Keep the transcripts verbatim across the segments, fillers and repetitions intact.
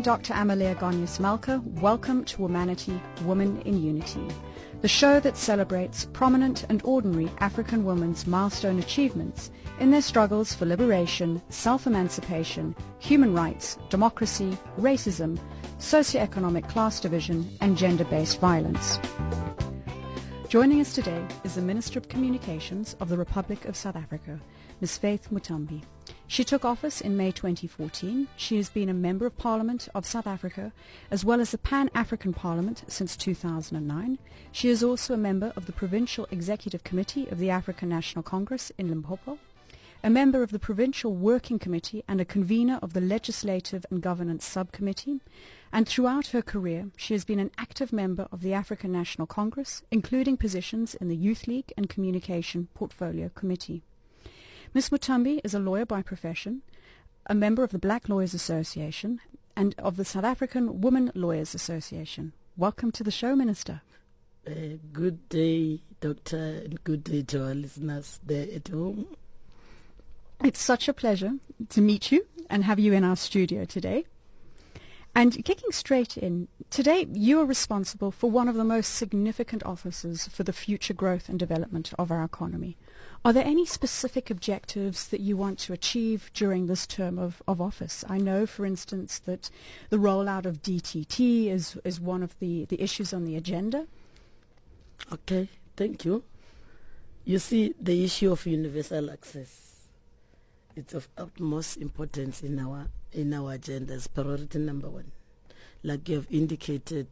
Doctor Amalia Gonyas-Malka. Welcome to Womanity, Woman in Unity, the show that celebrates prominent and ordinary African women's milestone achievements in their struggles for liberation, self-emancipation, human rights, democracy, racism, socioeconomic class division, and gender-based violence. Joining us today is the Minister of Communications of the Republic of South Africa, Miz Faith Muthambi. She took office in May twenty fourteen. She has been a Member of Parliament of South Africa as well as the Pan-African Parliament since two thousand nine. She is also a member of the Provincial Executive Committee of the African National Congress in Limpopo, a member of the Provincial Working Committee and a convener of the Legislative and Governance Subcommittee. And throughout her career, she has been an active member of the African National Congress, including positions in the Youth League and Communication Portfolio Committee. Miz Muthambi is a lawyer by profession, a member of the Black Lawyers Association and of the South African Women Lawyers Association. Welcome to the show, Minister. Uh, good day, Doctor, and good day to our listeners there at home. It's such a pleasure to meet you and have you in our studio today. And kicking straight in, today you are responsible for one of the most significant offices for the future growth and development of our economy. Are there any specific objectives that you want to achieve during this term of, of office? I know, for instance, that the rollout of D T T is, is one of the, the issues on the agenda. Okay, thank you. You see, the issue of universal access, it's of utmost importance in our in our agenda as priority number one. Like you have indicated,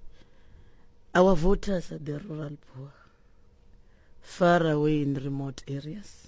our voters are the rural poor, far away in remote areas,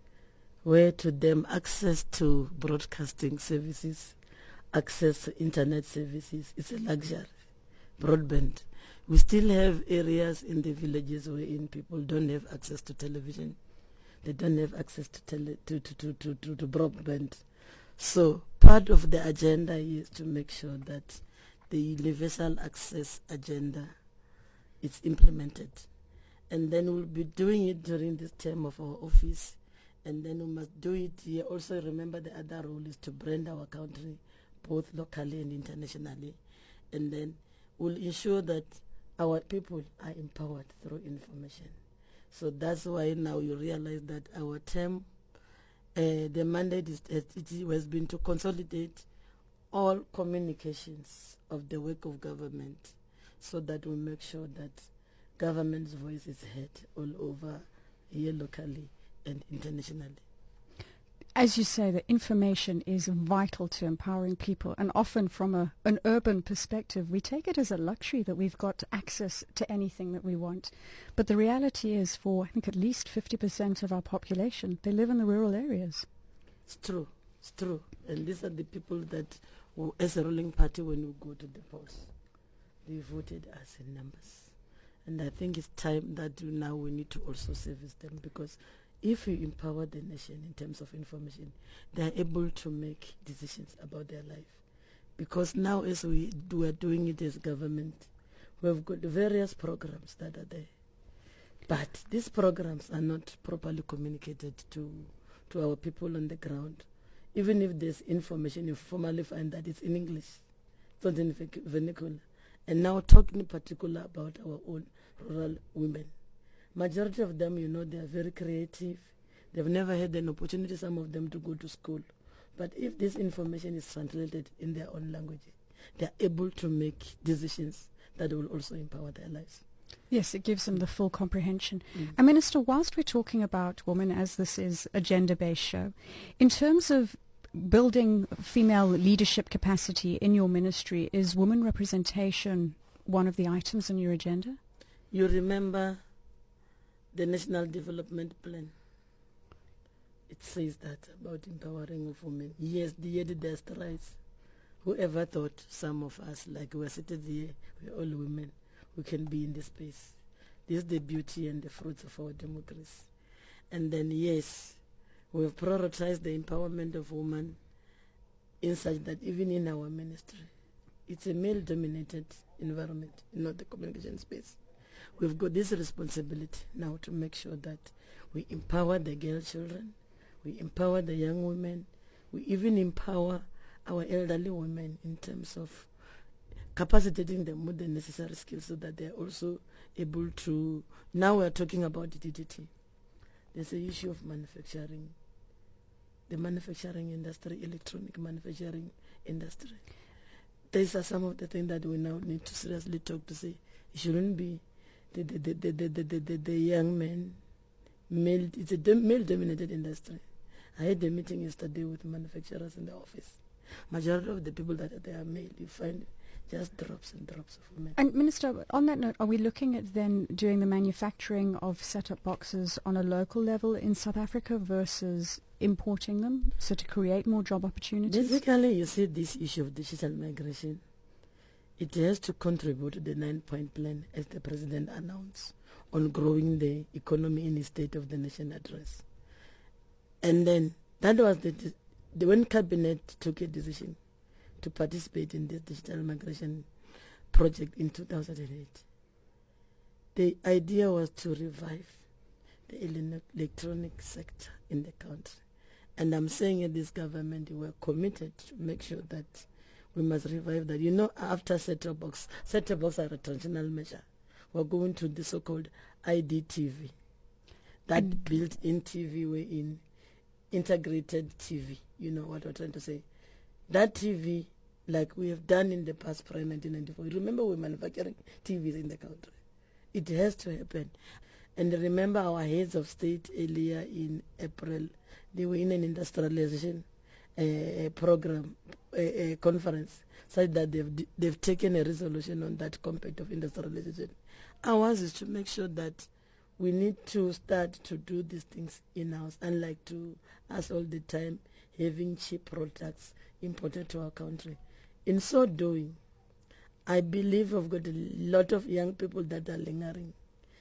where to them access to broadcasting services, access to internet services, it's a luxury. Broadband. We still have areas in the villages wherein people don't have access to television. They don't have access to tele, to, to, to, to, to, to broadband. So part of the agenda is to make sure that the universal access agenda is implemented. And then we'll be doing it during this term of our office. And then we must do it here. Also remember the other role is to brand our country, both locally and internationally. And then we'll ensure that our people are empowered through information. So that's why now you realize that our term, uh, the mandate is, it has been to consolidate all communications of the work of government so that we make sure that government's voice is heard all over here locally and internationally. As you say, the information is vital to empowering people, and often from a, an urban perspective, we take it as a luxury that we've got access to anything that we want. But the reality is, for I think at least fifty percent of our population, they live in the rural areas. It's true, it's true. And these are the people that, who, as a ruling party, when we go to the polls, they voted us in numbers. And I think it's time that now we need to also service them, because if we empower the nation in terms of information, they are able to make decisions about their life. Because now as we do, are doing it as government, we have got various programs that are there. But these programs are not properly communicated to, to our people on the ground. Even if there's information, you formally find that it's in English, it's not in vernacular. And now talking in particular about our own rural women. Majority of them, you know, they are very creative. They've never had an opportunity, some of them, to go to school. But if this information is translated in their own language, they are able to make decisions that will also empower their lives. Yes, it gives them the full comprehension. Mm. And Minister, whilst we're talking about women, as this is a gender-based show, in terms of building female leadership capacity in your ministry, is women representation one of the items on your agenda? You remember the National Development Plan. It says that about empowering of women. Yes, the year their strides. Whoever thought some of us, like we're seated here, we're all women, we can be in this space. This is the beauty and the fruits of our democracy. And then, yes, we've prioritized the empowerment of women in such that even in our ministry, it's a male-dominated environment, not the communication space. We've got this responsibility now to make sure that we empower the girl children, we empower the young women, we even empower our elderly women in terms of capacitating them with the necessary skills so that they are also able to. Now we are talking about D D T. There's an issue of manufacturing, the manufacturing industry, electronic manufacturing industry. These are some of the things that we now need to seriously talk to say it shouldn't be the the the the the, the, the, the, the young men, male. It's a dem- male-dominated industry. I had a meeting yesterday with manufacturers in the office. Majority of the people that are there are male. You find just drops and drops of women. And Minister, on that note, are we looking at then doing the manufacturing of set-up boxes on a local level in South Africa versus importing them, so to create more job opportunities? Basically, you see this issue of digital migration, it has to contribute to the nine-point plan as the President announced on growing the economy in his State of the Nation address. And then that was the, the when Cabinet took a decision to participate in this digital migration project in two thousand eight. The idea was to revive the electronic sector in the country. And I'm saying in this government, we were committed to make sure that we must revive that. You know, after set-top box, set-top box are a transitional measure. We're going to the so-called I D T V, that mm. built-in T V way in integrated T V. You know what we're trying to say. That T V, like we have done in the past prior nineteen ninety-four, remember we're manufacturing T Vs in the country. It has to happen. And remember our heads of state earlier in April, they were in an industrialization uh, program, a uh, uh, conference, such that they've, they've taken a resolution on that compact of industrialization. Ours is to make sure that we need to start to do these things in-house, unlike to us all the time having cheap products imported to our country. In so doing, I believe we've got a lot of young people that are lingering.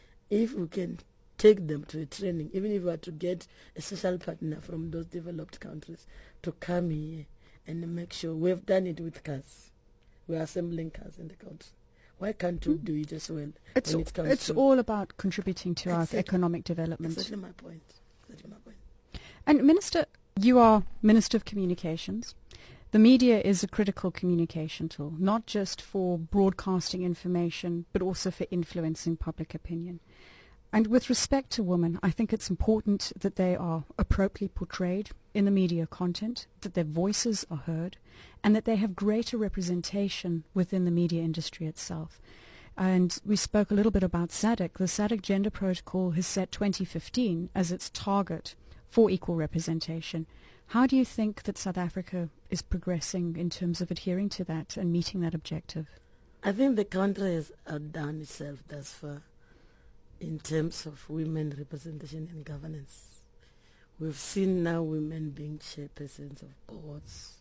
If we can take them to a training, even if we are to get a social partner from those developed countries to come here and make sure, we've done it with cars. We're assembling cars in the country. Why can't we do it as well? It's, when it comes it's to all about contributing to exactly. our economic development. Exactly my point. Exactly my point. And Minister, you are Minister of Communications. The media is a critical communication tool, not just for broadcasting information, but also for influencing public opinion. And with respect to women, I think it's important that they are appropriately portrayed in the media content, that their voices are heard, and that they have greater representation within the media industry itself. And we spoke a little bit about SADC. The SADC Gender Protocol has set twenty fifteen as its target for equal representation. How do you think that South Africa is progressing in terms of adhering to that and meeting that objective? I think the country has outdone itself thus far in terms of women representation and governance. We've seen now women being chairpersons of boards,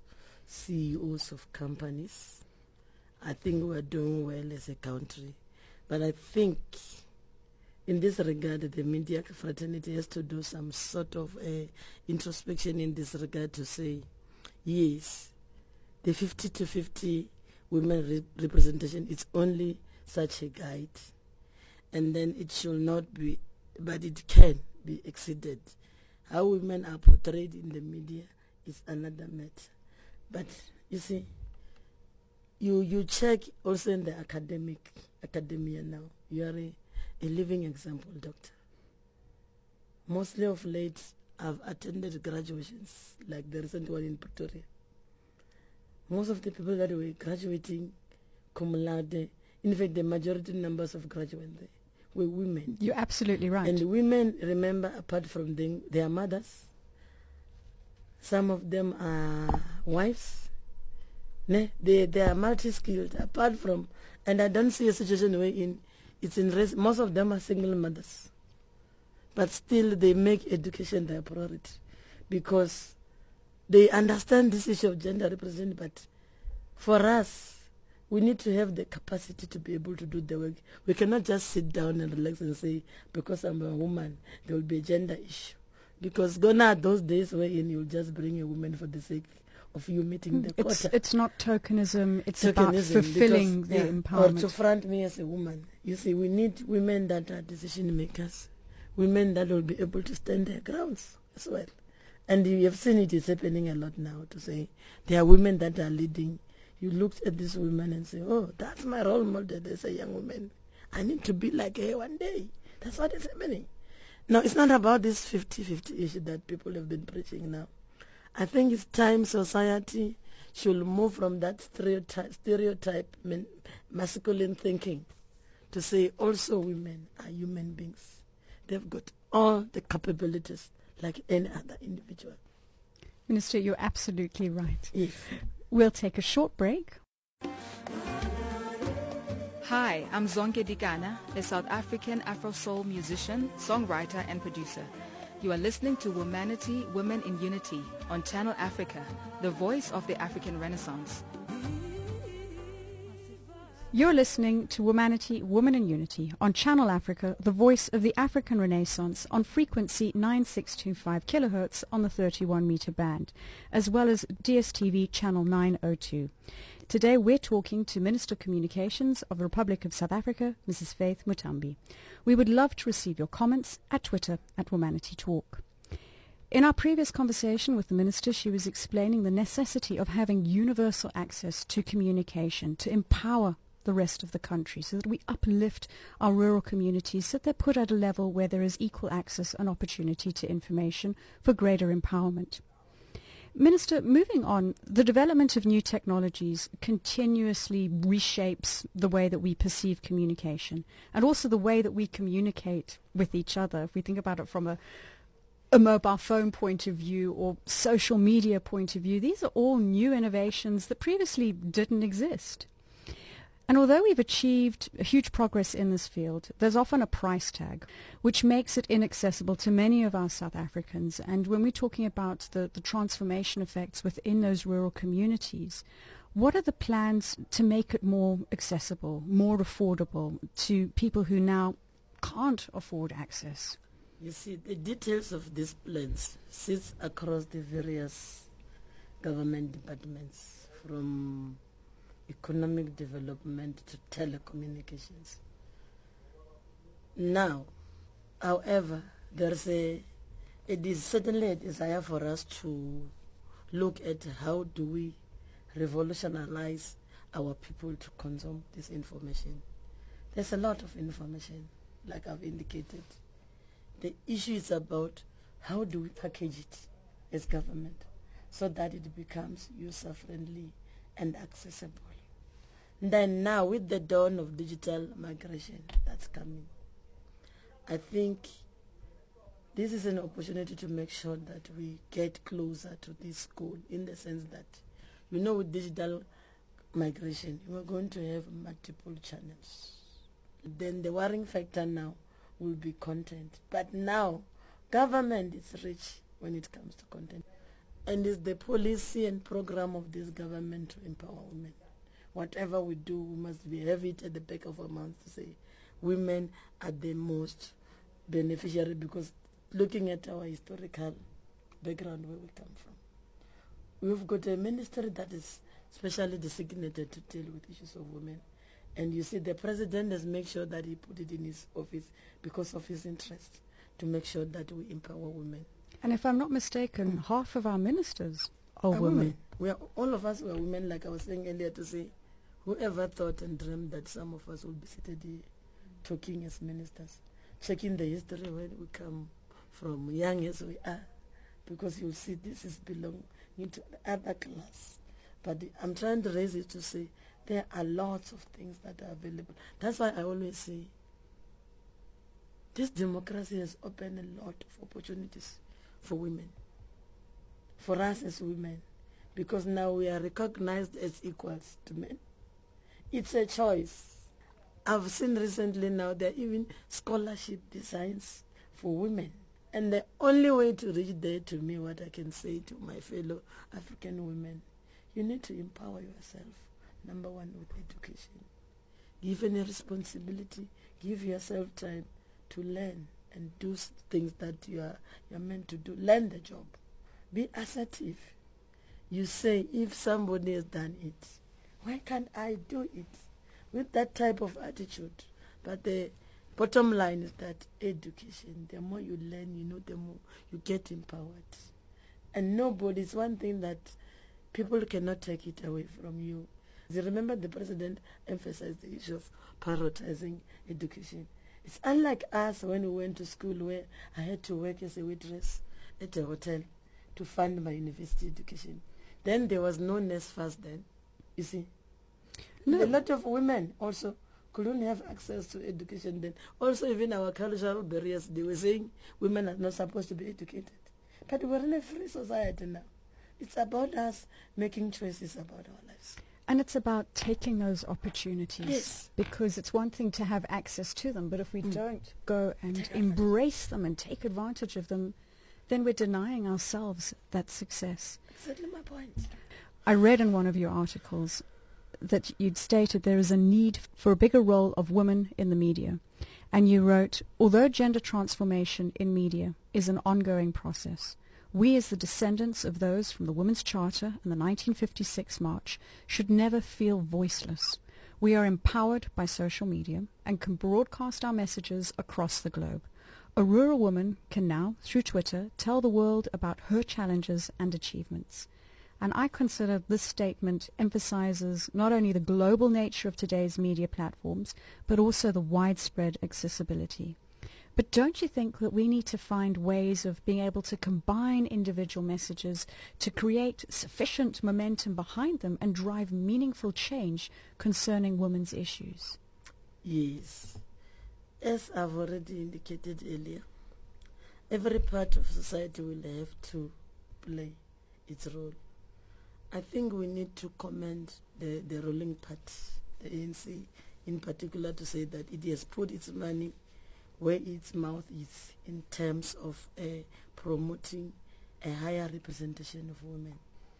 C E Os of companies. I think we're doing well as a country. But I think in this regard, the media fraternity has to do some sort of uh, introspection in this regard to say, yes, the fifty to fifty women re- representation is only such a guide. And then it should not be, but it can be exceeded. How women are portrayed in the media is another matter. But you see, you you check also in the academic academia now. You are a, a living example, doctor. Mostly of late, I've attended graduations, like the recent one in Pretoria. Most of the people that were graduating cum laude, in fact, the majority numbers of graduates there were women. You're absolutely right. And women, remember, apart from them, their mothers, some of them are wives. Ne? They they are multi-skilled. Apart from, and I don't see a situation where in it's in race. Most of them are single mothers, but still they make education their priority because they understand this issue of gender representation. But for us, we need to have the capacity to be able to do the work. We cannot just sit down and relax and say, because I'm a woman, there will be a gender issue. Because gone are those days wherein you'll just bring a woman for the sake of you meeting the it's, quota. It's not tokenism, it's tokenism, about fulfilling because, the yeah, empowerment. Or to front me as a woman. You see, we need women that are decision makers, women that will be able to stand their grounds as well. And you have seen it is happening a lot now, to say there are women that are leading. You look at these women and say, oh, that's my role model as a young woman. I need to be like her one day. That's what is happening. Now, it's not about this fifty-fifty issue that people have been preaching now. I think it's time society should move from that stereotype, stereotype masculine thinking to say also women are human beings. They've got all the capabilities like any other individual. Minister, you're absolutely right. Yes. We'll take a short break. Hi, I'm Zonke Dikana, a South African Afro-soul musician, songwriter and producer. You are listening to Womanity, Women in Unity on Channel Africa, the voice of the African Renaissance. You're listening to Womanity, Women in Unity on Channel Africa, the voice of the African Renaissance on frequency nine six two five kilohertz on the thirty-one meter band, as well as D S T V channel nine oh two. Today we're talking to Minister of Communications of the Republic of South Africa, Missus Faith Muthambi. We would love to receive your comments at Twitter at Womanity Talk. In our previous conversation with the Minister, she was explaining the necessity of having universal access to communication to empower the rest of the country so that we uplift our rural communities so that they're put at a level where there is equal access and opportunity to information for greater empowerment. Minister, moving on, the development of new technologies continuously reshapes the way that we perceive communication and also the way that we communicate with each other. If we think about it from a, a mobile phone point of view or social media point of view, these are all new innovations that previously didn't exist. And although we've achieved huge progress in this field, there's often a price tag, which makes it inaccessible to many of our South Africans. And when we're talking about the, the transformation effects within those rural communities, what are the plans to make it more accessible, more affordable to people who now can't afford access? You see, the details of these plans sits across the various government departments, from economic development to telecommunications. Now, however, there's a, it is certainly a desire for us to look at how do we revolutionize our people to consume this information. There's a lot of information, like I've indicated. The issue is about how do we package it as government so that it becomes user-friendly and accessible. Then now, with the dawn of digital migration that's coming, I think this is an opportunity to make sure that we get closer to this goal, in the sense that, you know, with digital migration, you are going to have multiple channels. Then the worrying factor now will be content. But now, government is rich when it comes to content. And it's the policy and program of this government to empower women. Whatever we do, we must be have it at the back of our mouths to say women are the most beneficiary, because looking at our historical background where we come from, we've got a ministry that is specially designated to deal with issues of women. And you see, the president has made sure that he put it in his office because of his interest to make sure that we empower women. And if I'm not mistaken, mm. half of our ministers are, are women. women. We are, all of us were women, like I was saying earlier, to say, whoever thought and dreamed that some of us would be seated here talking as ministers, checking the history where we come from, young as we are, because you'll see this is belonging to the other class. But the, I'm trying to raise it to say there are lots of things that are available. That's why I always say this democracy has opened a lot of opportunities for women, for us as women, because now we are recognized as equals to men. It's a choice. I've seen recently now there are even scholarship designs for women. And the only way to reach there, to me, what I can say to my fellow African women, you need to empower yourself, number one, with education. Give any responsibility, give yourself time to learn and do things that you are you're meant to do. Learn the job. Be assertive. You say, if somebody has done it, why can't I do it? With that type of attitude. But the bottom line is that education, the more you learn, you know, the more you get empowered. And nobody, it's one thing that people cannot take it away from you. You remember the president emphasized the issue of prioritizing education. It's unlike us when we went to school, where I had to work as a waitress at a hotel to fund my university education. Then there was no NSFAS then, you see. No. A lot of women also couldn't have access to education then. Also, even our cultural barriers, they were saying women are not supposed to be educated. But we're in a free society now. It's about us making choices about our lives. And it's about taking those opportunities. Yes. Because it's one thing to have access to them, but if we Mm. don't go and Take embrace them and take advantage of them, then we're denying ourselves that success. Exactly my point. I read in one of your articles that you'd stated there is a need for a bigger role of women in the media. And you wrote, although gender transformation in media is an ongoing process, we as the descendants of those from the Women's Charter and the nineteen fifty-six March should never feel voiceless. We are empowered by social media and can broadcast our messages across the globe. A rural woman can now, through Twitter, tell the world about her challenges and achievements. And I consider this statement emphasizes not only the global nature of today's media platforms, but also the widespread accessibility. But don't you think that we need to find ways of being able to combine individual messages to create sufficient momentum behind them and drive meaningful change concerning women's issues? Yes. As I've already indicated earlier, every part of society will have to play its role. I think we need to commend the, the ruling party, the A N C in particular, to say that it has put its money where its mouth is in terms of uh, promoting a higher representation of women.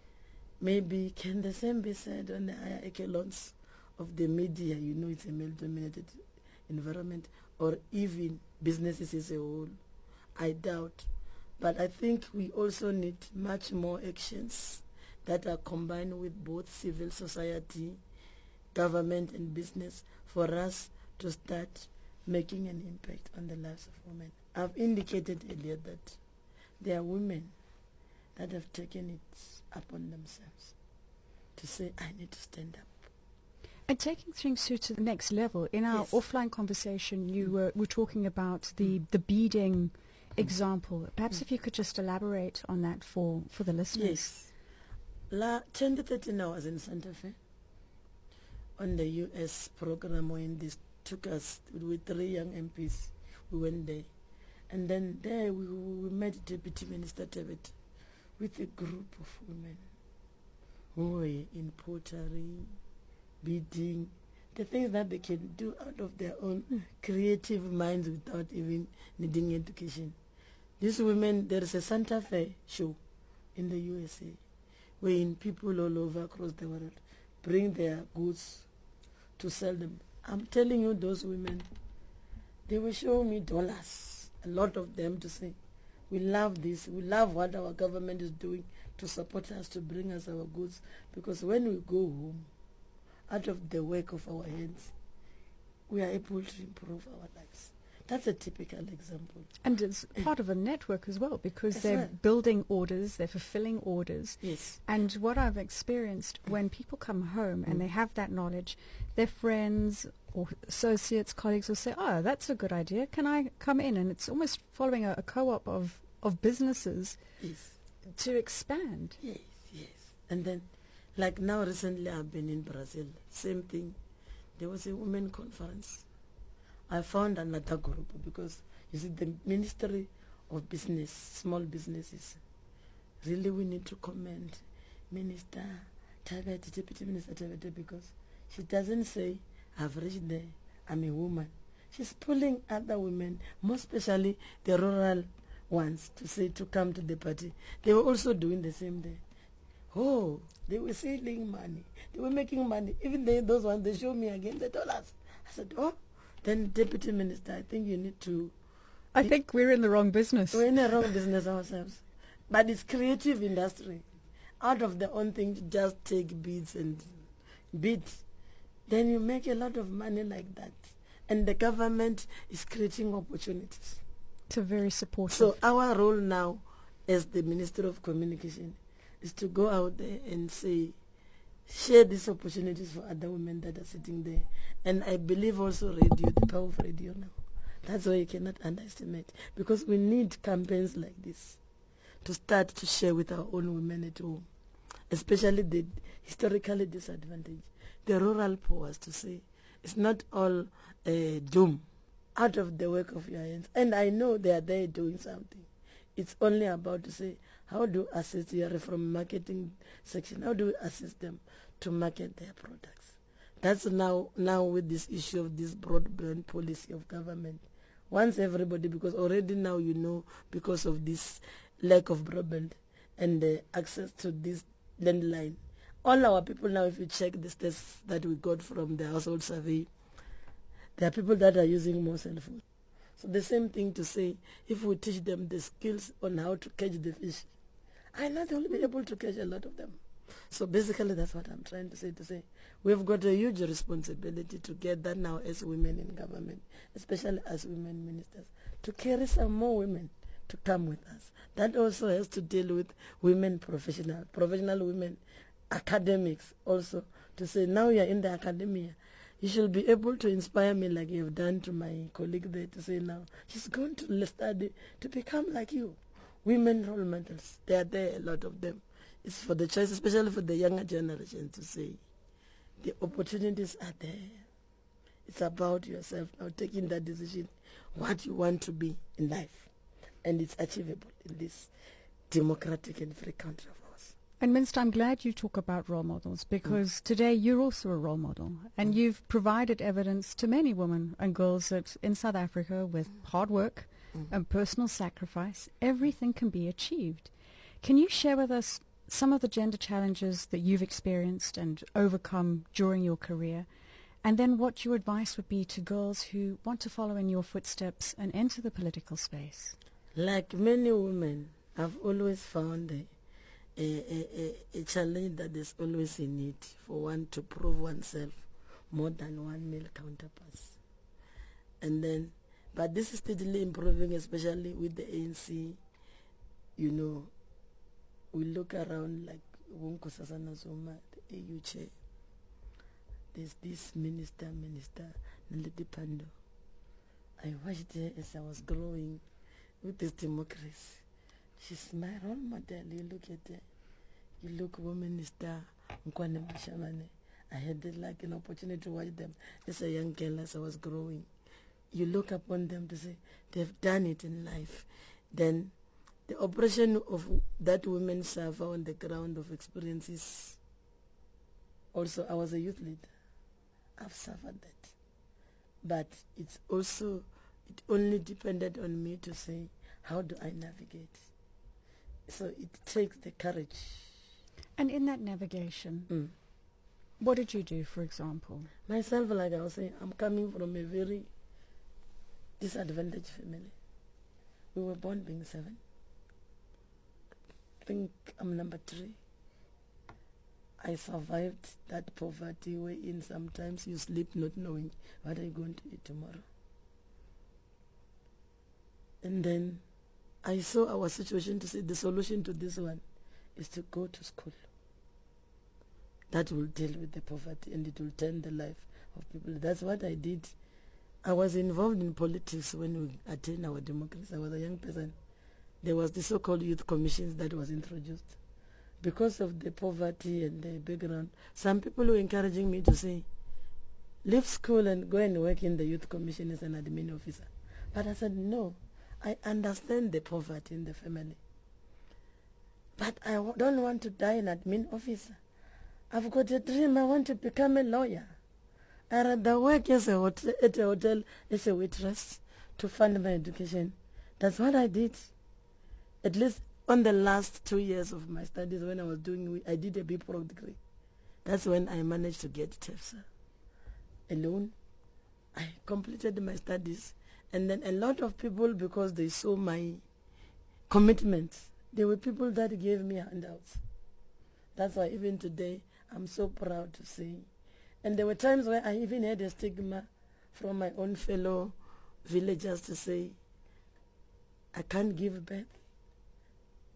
Maybe can the same be said on the higher echelons of the media? You know, it's a male-dominated environment, or even businesses as a whole. I doubt. But I think we also need much more actions that are combined with both civil society, government and business for us to start making an impact on the lives of women. I've indicated earlier that there are women that have taken it upon themselves to say, I need to stand up. And taking things to, to the next level, in our Yes. offline conversation, you Mm. were, were talking about the, the beading example. Perhaps Mm. if you could just elaborate on that for, for the listeners. Yes. La, twenty thirteen I was in Santa Fe on the U S program when this took us with three young M Ps. We went there. And then there we, we met Deputy Minister Tebet with a group of women who were in pottery, beading, the things that they can do out of their own Mm. creative minds without even needing education. These women, there is a Santa Fe show in the U S A, wherein people all over across the world bring their goods to sell them. I'm telling you, those women, they were showing me dollars, a lot of them, to say, we love this, we love what our government is doing to support us, to bring us our goods, because when we go home, out of the work of our hands, we are able to improve our lives. That's a typical example. And it's part of a network as well, because As they're well. building orders, they're fulfilling orders. Yes. And what I've experienced when people come home and Mm. they have that knowledge, their friends or associates, colleagues will say, oh, that's a good idea. Can I come in? And it's almost following a, a co-op of, of businesses Yes. to expand. Yes, yes. And then, like now recently I've been in Brazil, same thing. There was a women conference. I found another group because, you see, the Ministry of Business, small businesses, really we need to commend Minister Thabete, Deputy Minister Thabete, because she doesn't say, I've reached there, I'm a woman. She's pulling other women, more especially the rural ones, to say to come to the party. They were also doing the same day. Oh, they were selling money. They were making money. Even they, those ones, they showed me again the dollars. I said, oh, then Deputy Minister, I think you need to... I think we're in the wrong business. We're in the wrong business ourselves. But it's creative industry. Out of their own thing, to just take beads and beads. Then you make a lot of money like that. And the government is creating opportunities. It's a very supportive. So our role now as the Minister of Communication is to go out there and say, share these opportunities for other women that are sitting there. And I believe also radio, the power of radio now. That's why you cannot underestimate. Because we need campaigns like this to start to share with our own women at home, especially the historically disadvantaged, the rural poor, to say it's not all uh, doom out of the work of your hands. And I know they are there doing something. It's only about to say, how do we assist you from marketing section? How do we assist them to market their products? That's now now with this issue of this broadband policy of government. Once everybody, because already now you know, because of this lack of broadband and uh, access to this landline, all our people now, if you check the stats that we got from the household survey, there are people that are using more cell phones. So the same thing to say, if we teach them the skills on how to catch the fish, I know they will be able to catch a lot of them. So basically that's what I'm trying to say, to say we've got a huge responsibility together now as women in government, especially as women ministers, to carry some more women to come with us. That also has to deal with women professional, professional women, academics also, to say now you're in the academia, you should be able to inspire me like you've done to my colleague there, to say now she's going to study to become like you. Women role models, they are there, a lot of them. It's for the choice, especially for the younger generation, to say the opportunities are there. It's about yourself now taking that decision, what you want to be in life. And it's achievable in this democratic and free country of ours. And Minister, I'm glad you talk about role models, because mm. today you're also a role model, and mm. you've provided evidence to many women and girls that in South Africa, with mm. hard work mm. and personal sacrifice, everything can be achieved. Can you share with us some of the gender challenges that you've experienced and overcome during your career, and then what your advice would be to girls who want to follow in your footsteps and enter the political space? Like many women, I've always found a, a, a, a challenge that there's always a need for one to prove oneself more than one male counterparts. And then, but this is steadily improving, especially with the A N C. You know, we look around like Nkosazana Zuma, the A U chair. There's this minister, Minister Naledi Pandor. I watched her as I was growing with this democracy. She's my role model. You look at her. You look, Women Minister Nkwane Mashamane. I had the, like an opportunity to watch them as a young girl as I was growing. You look upon them to say they've done it in life. Then the oppression of that women suffer on the ground of experiences. Also, I was a youth leader. I've suffered that. But it's also, it only depended on me to say, how do I navigate? So it takes the courage. And in that navigation, mm. what did you do, for example? Myself, like I was saying, I'm coming from a very disadvantaged family. We were born being seven. I think I'm number three. I survived that poverty wherein sometimes you sleep not knowing what are you going to eat tomorrow. And then I saw our situation to say the solution to this one is to go to school. That will deal with the poverty and it will turn the life of people. That's what I did. I was involved in politics when we attained our democracy. I was a young person. There was the so-called youth commissions that was introduced. Because of the poverty and the background, some people were encouraging me to say, leave school and go and work in the youth commission as an admin officer. But I said, no, I understand the poverty in the family. But I w- don't want to die an admin officer. I've got a dream, I want to become a lawyer. I rather work as a hotel, at a hotel as a waitress to fund my education. That's what I did. At least on the last two years of my studies, when I was doing, I did a B Pro degree. That's when I managed to get TEFSA alone. I completed my studies. And then a lot of people, because they saw my commitment, there were people that gave me handouts. That's why even today, I'm so proud to say. And there were times where I even had a stigma from my own fellow villagers to say, I can't give birth.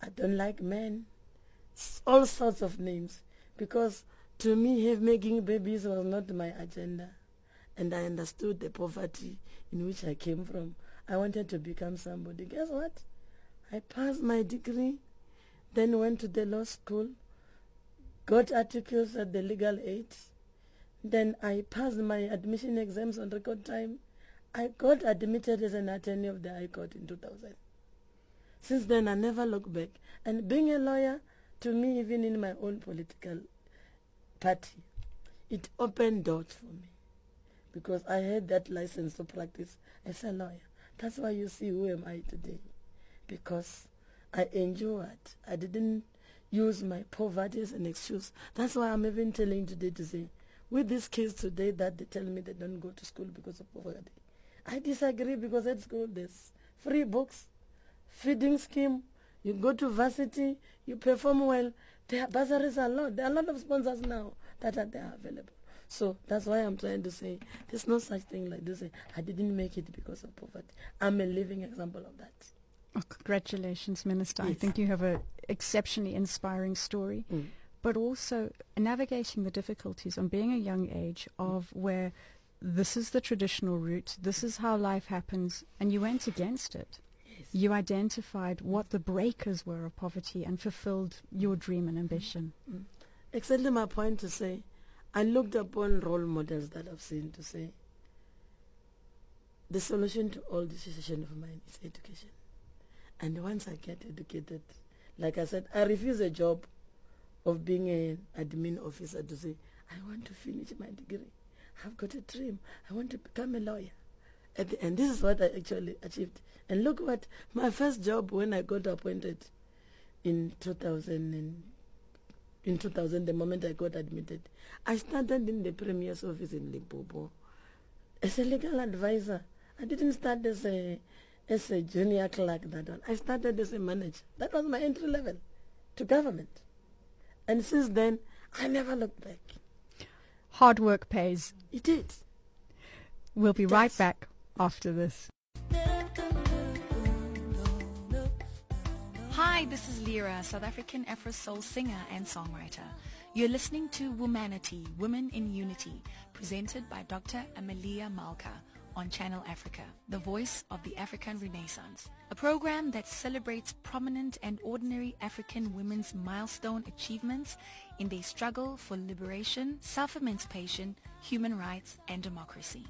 I don't like men, s- all sorts of names, because to me, have making babies was not my agenda, and I understood the poverty in which I came from. I wanted to become somebody. Guess what? I passed my degree, then went to the law school, got articles at the legal aid, then I passed my admission exams on record time. I got admitted as an attorney of the High Court in two thousand. Since then, I never looked back. And being a lawyer, to me, even in my own political party, it opened doors for me, because I had that license to practice as a lawyer. That's why you see who am I today, because I endured. I didn't use my poverty as an excuse. That's why I'm even telling today to say, with these kids today that they tell me they don't go to school because of poverty, I disagree, because at school there's free books, feeding scheme, you go to varsity, you perform well, their bursaries are a lot. There are a lot of sponsors now that are there available. So that's why I'm trying to say there's no such thing like this. I didn't make it because of poverty. I'm a living example of that. Oh, congratulations, Minister. Yes. I think you have an exceptionally inspiring story, Mm. but also navigating the difficulties on being a young age of where this is the traditional route, this is how life happens, and you went against it. Yes. You identified what the breakers were of poverty and fulfilled your dream and ambition. Mm. Exactly my point to say, I looked upon role models that I've seen to say, the solution to all this situation of mine is education. And once I get educated, like I said, I refuse a job of being an admin officer to say, I want to finish my degree. I've got a dream. I want to become a lawyer. At the end, this is what I actually achieved. And look what, my first job when I got appointed in two thousand, and in two thousand, the moment I got admitted, I started in the Premier's office in Limpopo as a legal advisor. I didn't start as a as a junior clerk that one. I started as a manager. That was my entry level to government. And since then, I never looked back. Hard work pays. It did. We'll be It right does. back after this. Hi, this is Lyra, South African Afro Soul singer and songwriter. You're listening to Womanity, Women in Unity, presented by Doctor Amelia Malka on Channel Africa, the voice of the African Renaissance, a program that celebrates prominent and ordinary African women's milestone achievements in their struggle for liberation, self-emancipation, human rights, and democracy.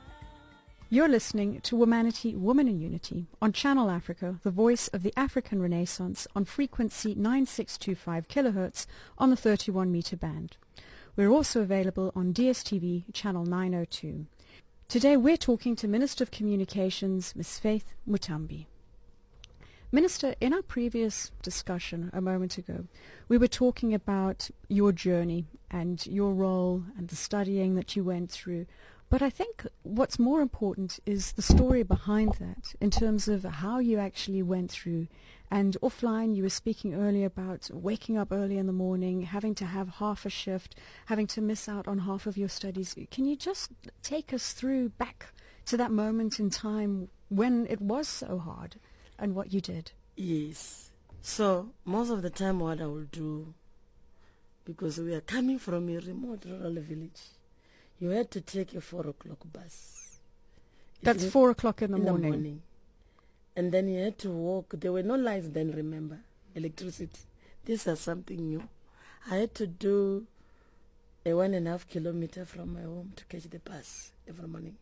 You're listening to Womanity, Women in Unity on Channel Africa, the voice of the African Renaissance, on frequency nine six two five kilohertz on the thirty-one meter band. We're also available on D S T V channel nine oh two. Today we're talking to Minister of Communications, Miz Faith Muthambi. Minister, in our previous discussion a moment ago, we were talking about your journey and your role and the studying that you went through. But I think what's more important is the story behind that in terms of how you actually went through. And offline, you were speaking earlier about waking up early in the morning, having to have half a shift, having to miss out on half of your studies. Can you just take us through back to that moment in time when it was so hard and what you did? Yes. So most of the time what I will do, because we are coming from a remote rural village, you had to take a four o'clock bus. That's It- four o'clock in the in morning. the morning. And then you had to walk. There were no lights then, remember. Electricity. This is something new. I had to do a one and a half kilometer from my home to catch the bus every morning.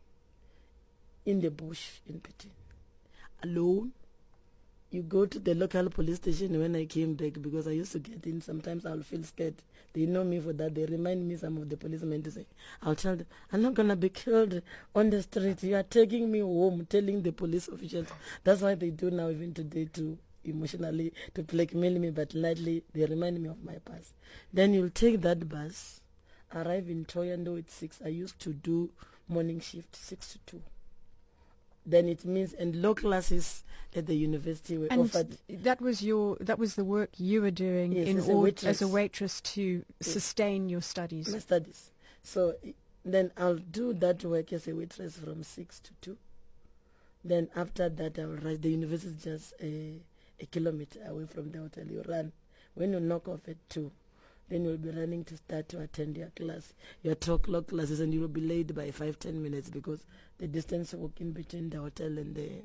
In the bush in Petin. Alone. You go to the local police station when I came back, because I used to get in. Sometimes I'll feel scared. They know me for that. They remind me, some of the policemen, to say, I'll tell them, I'm not going to be killed on the street. You are taking me home, telling the police officials. That's why they do now, even today, to emotionally, to blackmail me, but lightly, they remind me of my past. Then you'll take that bus, arrive in Toyando at six. I used to do morning shift, six to two. Then it means, and low classes at the university were And offered. that was your that was the work you were doing Yes, in as a order waitress. as a waitress to sustain your studies. My studies. So i- then I'll do that work as a waitress from six to two. Then after that, I'll write. The university is just a, a kilometer away from the hotel. You run. When you knock off at two, then you'll be running to start to attend your class, your two o'clock classes, and you'll be late by five, ten minutes because the distance walking between the hotel and the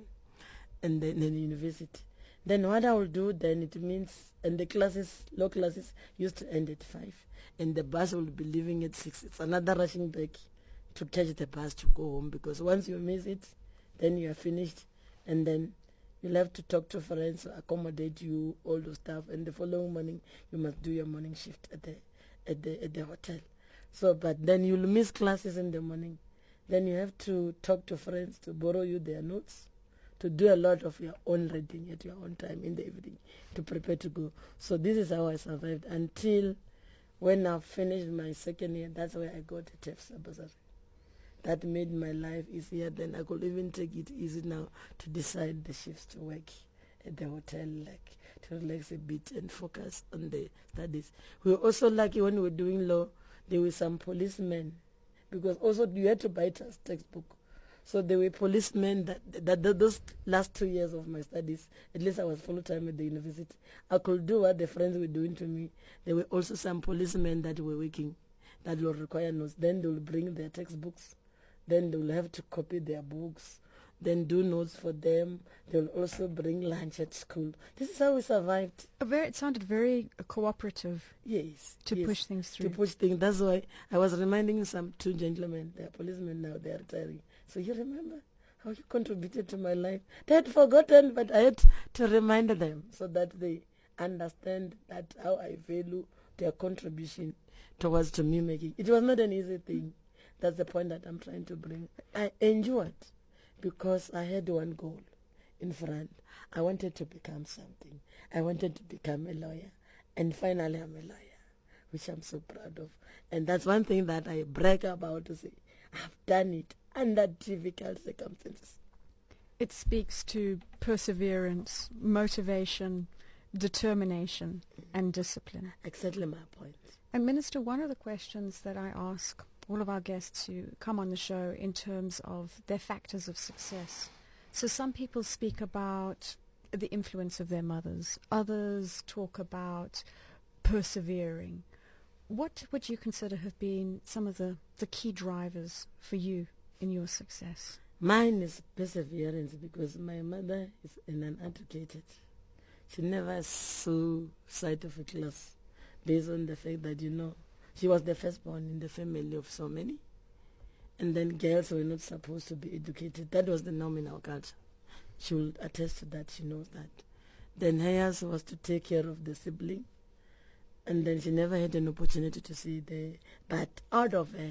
and the, and the university. Then what I will do then, it means, and the classes, low classes, used to end at five, and the bus will be leaving at six. It's another rushing back to catch the bus to go home, because once you miss it, then you are finished, and then you'll have to talk to friends to accommodate you, all the stuff, and the following morning you must do your morning shift at the at the at the hotel. So, but then you'll miss classes in the morning. Then you have to talk to friends to borrow you their notes, to do a lot of your own reading at your own time in the evening to prepare to go. So this is how I survived until when I finished my second year. That's where I got a T E F S A bursary. That made my life easier. Then I could even take it easy now to decide the shifts to work at the hotel, like to relax a bit and focus on the studies. We were also lucky when we were doing law, there were some policemen, because also you had to buy a textbook. So there were policemen that, that, that those last two years of my studies, at least I was full-time at the university, I could do what the friends were doing to me. There were also some policemen that were working, that will require notes. Then they will bring their textbooks. Then they will have to copy their books, then do notes for them. They will also bring lunch at school. This is how we survived. A very, it sounded very uh, cooperative. Yes. To yes, push things through. To push things. That's why I was reminding some two gentlemen, they are policemen now, they are retiring. So you remember how you contributed to my life? They had forgotten, but I had to remind them so that they understand that how I value their contribution towards to me making. It was not an easy thing. That's the point that I'm trying to bring. I enjoyed because I had one goal in front. I wanted to become something. I wanted to become a lawyer. And finally I'm a lawyer, which I'm so proud of. And that's one thing that I brag about, to say, I've done it under difficult circumstances. It speaks to perseverance, motivation, determination, and discipline. Exactly my point. And Minister, one of the questions that I ask all of our guests who come on the show in terms of their factors of success. So some people speak about the influence of their mothers. Others talk about persevering. What would you consider have been some of the, the key drivers for you in your success? Mine is perseverance, because my mother is an uneducated. She never saw sight of a class based on the fact that, you know, she was the firstborn in the family of so many. And then girls were not supposed to be educated. That was the norm in our culture. She will attest to that. She knows that. Then hers was to take care of the sibling. And then she never had an opportunity to see the... But out of her,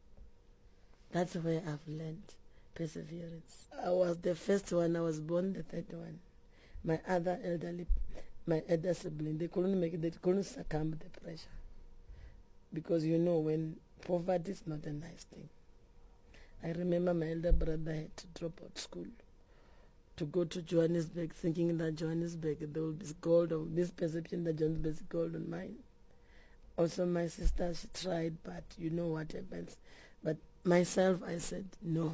that's where I've learned perseverance. I was the first one. I was born the third one. My other elderly, my elder sibling, they couldn't make it. They couldn't succumb to the pressure. Because, you know, when poverty is not a nice thing. I remember my elder brother had to drop out school to go to Johannesburg, thinking that Johannesburg, there will be gold, or this perception that Johannesburg is gold on mine. Also, my sister, she tried, but you know what happens. But myself, I said, no.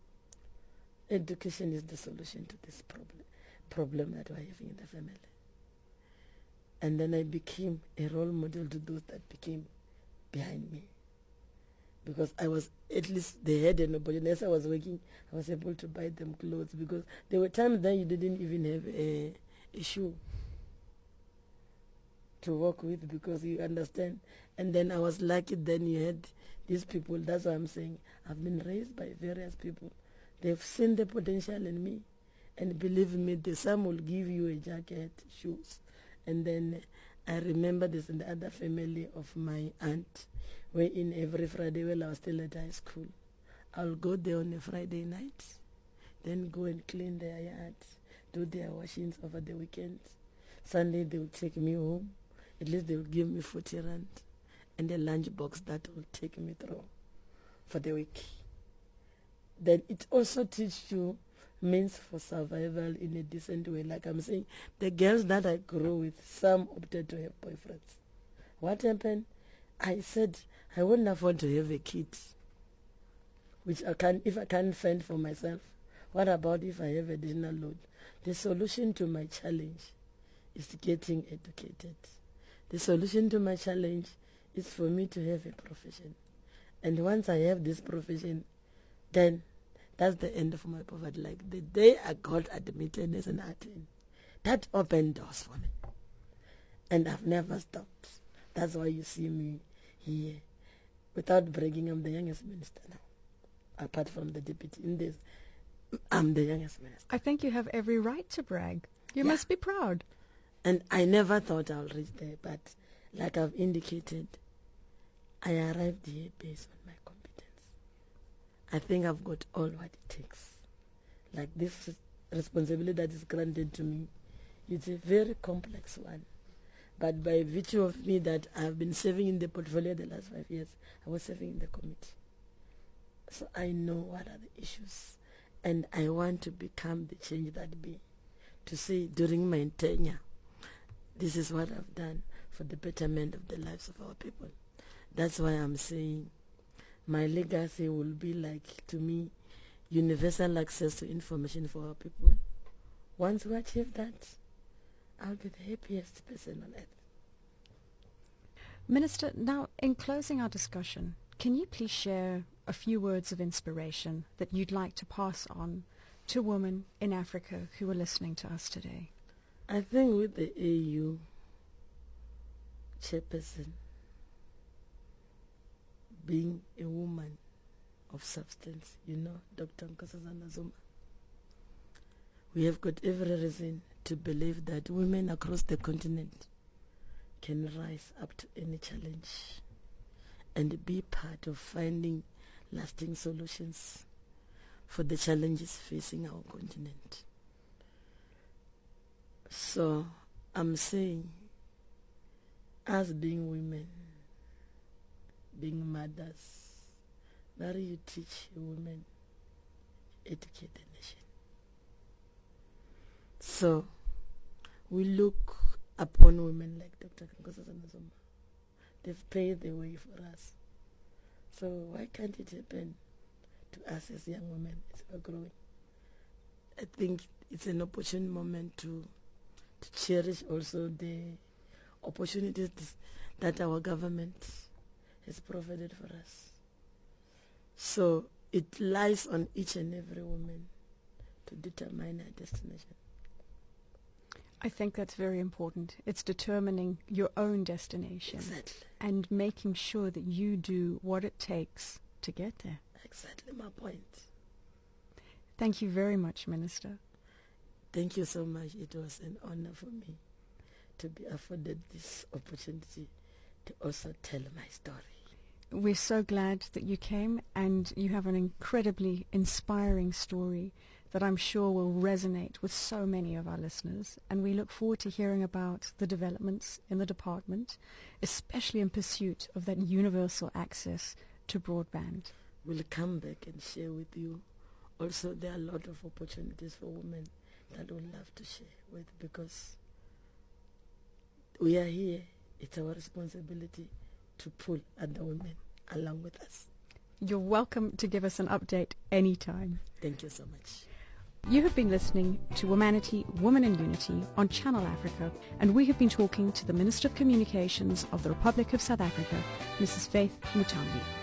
Education is the solution to this problem, problem that we're having in the family. And then I became a role model to those that became behind me, because I was, at least they had an opportunity. As I was working, I was able to buy them clothes, because there were times then you didn't even have a, a shoe to work with, because you understand. And then I was lucky then you had these people. That's why I'm saying I've been raised by various people. They've seen the potential in me, and believe me, the some will give you a jacket, shoes, and then I remember this in the other family of my aunt, where in every Friday while I was still at high school, I'll go there on a Friday night, then go and clean their yards, do their washings over the weekend. Sunday they will take me home. At least they will give me forty rand and a lunch box that will take me through for the week. Then it also teaches you means for survival in a decent way. Like I'm saying, the girls that I grew with, some opted to have boyfriends. What happened? I said, I wouldn't afford to have a kid, which I can, if I can't fend for myself. What about if I have additional load? The solution to my challenge is getting educated. The solution to my challenge is for me to have a profession. And once I have this profession, then that's the end of my poverty. Like the day I got admitted as an attorney, that opened doors for me. And I've never stopped. That's why you see me here. Without bragging, I'm the youngest minister now. Apart from the deputy in this, I'm the youngest minister. I think you have every right to brag. You Yeah. must be proud. And I never thought I'll reach there, but like I've indicated, I arrived here based on my competence. I think I've got all what it takes. Like this res- responsibility that is granted to me, it's a very complex one. But by virtue of me that I've been serving in the portfolio the last five years, I was serving in the committee. So I know what are the issues. And I want to become the change that be. To say during my tenure, this is what I've done for the betterment of the lives of our people. That's why I'm saying my legacy will be like, to me, universal access to information for our people. Once we achieve that, I'll be the happiest person on earth. Minister, now in closing our discussion, can you please share a few words of inspiration that you'd like to pass on to women in Africa who are listening to us today? I think with the A U chairperson being a woman of substance, you know, Doctor Nkosazana Zuma, we have got every reason to believe that women across the continent can rise up to any challenge and be part of finding lasting solutions for the challenges facing our continent. So I'm saying, as being women, being mothers, that you teach women, educate the nation. So we look upon women like Doctor Nkosazana Zuma. They've paved the way for us. So why can't it happen to us as young women as we're growing? I think it's an opportune moment to to cherish also the opportunities that our government has provided for us. So it lies on each and every woman to determine her destination. I think that's very important. It's determining your own destination. Exactly. And making sure that you do what it takes to get there. Exactly my point. Thank you very much, Minister. Thank you so much. It was an honor for me to be afforded this opportunity to also tell my story. We're so glad that you came, and you have an incredibly inspiring story that I'm sure will resonate with so many of our listeners, and we look forward to hearing about the developments in the department, especially in pursuit of that universal access to broadband. We'll come back and share with you. Also, there are a lot of opportunities for women that we'll love to share with, because we are here. It's our responsibility to pull other women along with us. You're welcome to give us an update anytime. Thank you so much. You have been listening to Womanity, Women in Unity on Channel Africa, and we have been talking to the Minister of Communications of the Republic of South Africa, Missus Faith Muthambi.